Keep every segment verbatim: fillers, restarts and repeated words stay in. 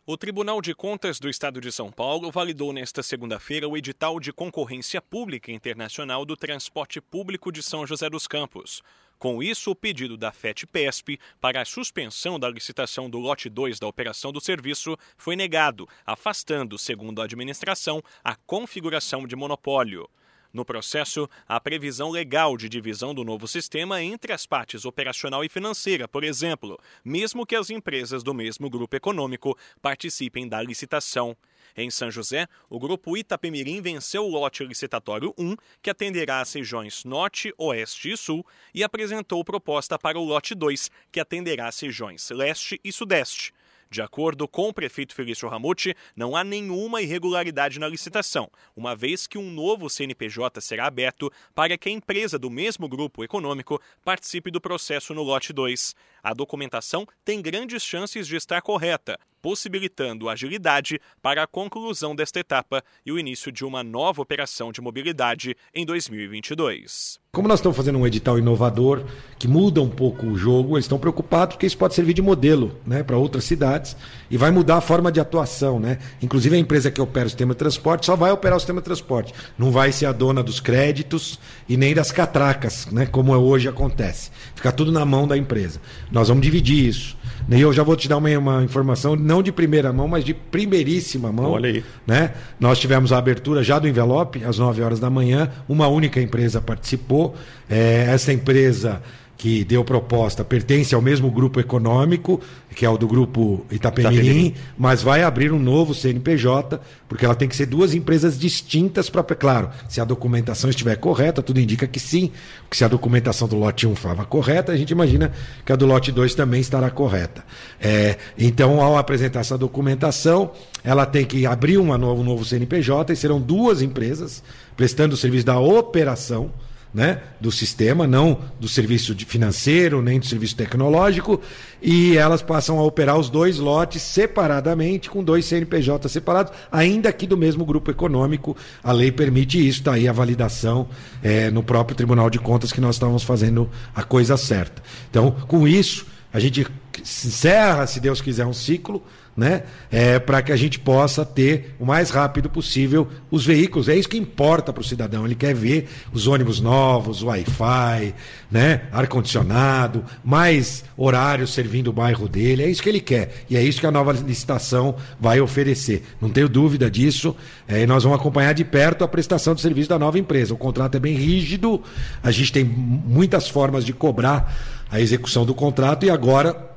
O Tribunal de Contas do Estado de São Paulo validou nesta segunda-feira o edital de concorrência pública internacional do transporte público de São José dos Campos. Com isso, o pedido da FETPESP para a suspensão da licitação do lote dois da operação do serviço foi negado, afastando, segundo a administração, a configuração de monopólio. No processo, a previsão legal de divisão do novo sistema entre as partes operacional e financeira, por exemplo, mesmo que as empresas do mesmo grupo econômico participem da licitação. Em São José, o grupo Itapemirim venceu o lote licitatório um, que atenderá às regiões Norte, Oeste e Sul, e apresentou proposta para o lote dois, que atenderá às regiões Leste e Sudeste. De acordo com o prefeito Felício Ramute, não há nenhuma irregularidade na licitação, uma vez que um novo C N P J será aberto para que a empresa do mesmo grupo econômico participe do processo no lote dois. A documentação tem grandes chances de estar correta, possibilitando agilidade para a conclusão desta etapa e o início de uma nova operação de mobilidade em dois mil e vinte e dois. Como nós estamos fazendo um edital inovador, que muda um pouco o jogo, eles estão preocupados porque isso pode servir de modelo, né, para outras cidades e vai mudar a forma de atuação, né? Inclusive a empresa que opera o sistema de transporte só vai operar o sistema de transporte, não vai ser a dona dos créditos e nem das catracas, né, como hoje acontece. Fica tudo na mão da empresa. Nós vamos dividir isso. E eu já vou te dar uma, uma informação, não de primeira mão, mas de primeiríssima mão. Olha aí. Né? Nós tivemos a abertura já do envelope, às nove horas da manhã, uma única empresa participou. É, essa empresa que deu proposta pertence ao mesmo grupo econômico, que é o do grupo Itapemirim, Itapemirim, mas vai abrir um novo C N P J, porque ela tem que ser duas empresas distintas para, claro, se a documentação estiver correta, tudo indica que sim, porque se a documentação do lote um estava correta, a gente imagina que a do lote dois também estará correta. É, então, ao apresentar essa documentação, ela tem que abrir uma novo, um novo C N P J e serão duas empresas prestando o serviço da operação, né, do sistema, não do serviço de financeiro, nem do serviço tecnológico, e elas passam a operar os dois lotes separadamente, com dois C N P J separados, ainda que do mesmo grupo econômico. A lei permite isso, está aí a validação é, no próprio Tribunal de Contas que nós estávamos fazendo a coisa certa. Então, com isso, a gente encerra, se Deus quiser, um ciclo, né? É, para que a gente possa ter o mais rápido possível os veículos. É isso que importa para o cidadão. Ele quer ver os ônibus novos, Wi-Fi, né? Ar-condicionado, mais horários servindo o bairro dele. É isso que ele quer. E é isso que a nova licitação vai oferecer. Não tenho dúvida disso. É, e nós vamos acompanhar de perto a prestação de serviço da nova empresa. O contrato é bem rígido. A gente tem muitas formas de cobrar a execução do contrato e agora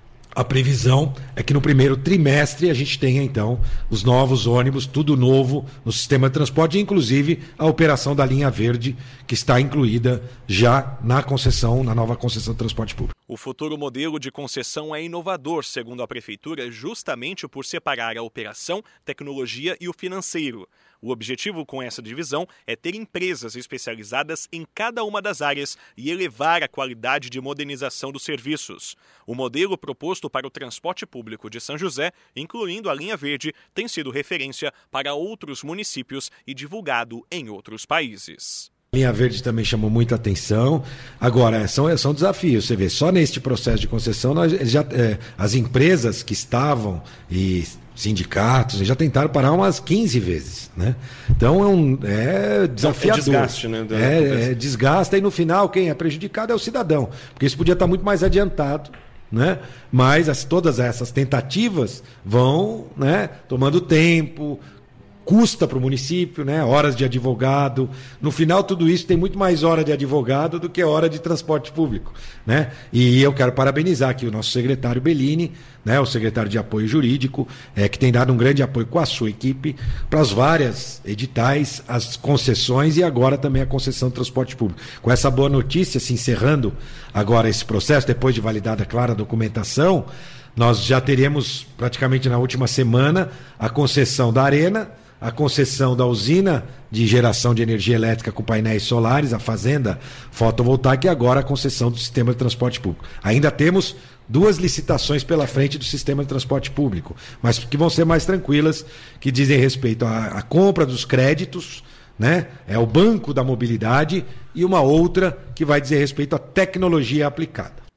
a previsão é que no primeiro trimestre a gente tenha, então, os novos ônibus, tudo novo no sistema de transporte, inclusive a operação da linha verde, que está incluída já na concessão, na nova concessão de transporte público. O futuro modelo de concessão é inovador, segundo a Prefeitura, justamente por separar a operação, tecnologia e o financeiro. O objetivo com essa divisão é ter empresas especializadas em cada uma das áreas e elevar a qualidade de modernização dos serviços. O modelo proposto para o transporte público de São José, incluindo a linha verde, tem sido referência para outros municípios e divulgado em outros países. A linha verde também chamou muita atenção. Agora, são, são desafios. Você vê, só neste processo de concessão, nós, já, é, as empresas que estavam e sindicatos já tentaram parar umas quinze vezes, né? Então é, um, é desafiador. É desgaste, né? É, é desgasta e no final quem é prejudicado é o cidadão, porque isso podia estar muito mais adiantado, né? Mas as, todas essas tentativas vão, né, tomando tempo, custa para o município, né? Horas de advogado. No final, tudo isso tem muito mais hora de advogado do que hora de transporte público, né? E eu quero parabenizar aqui o nosso secretário Bellini, né? O secretário de apoio jurídico, é, que tem dado um grande apoio com a sua equipe para as várias editais, as concessões e agora também a concessão de transporte público. Com essa boa notícia, se encerrando agora esse processo, depois de validada, claro, a documentação, nós já teremos praticamente na última semana a concessão da Arena, a concessão da usina de geração de energia elétrica com painéis solares, a fazenda fotovoltaica, e agora a concessão do sistema de transporte público. Ainda temos duas licitações pela frente do sistema de transporte público, mas que vão ser mais tranquilas, que dizem respeito à, à compra dos créditos, né? É o banco da mobilidade, e uma outra que vai dizer respeito à tecnologia aplicada.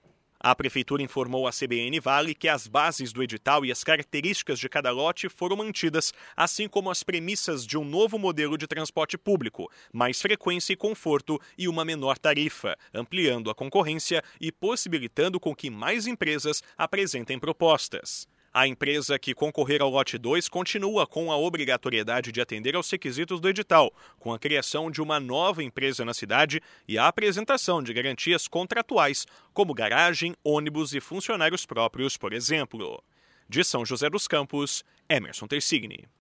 A Prefeitura informou à C B N Vale que as bases do edital e as características de cada lote foram mantidas, assim como as premissas de um novo modelo de transporte público, mais frequência e conforto e uma menor tarifa, ampliando a concorrência e possibilitando com que mais empresas apresentem propostas. A empresa que concorrer ao lote dois continua com a obrigatoriedade de atender aos requisitos do edital, com a criação de uma nova empresa na cidade e a apresentação de garantias contratuais, como garagem, ônibus e funcionários próprios, por exemplo. De São José dos Campos, Emerson Tersigni.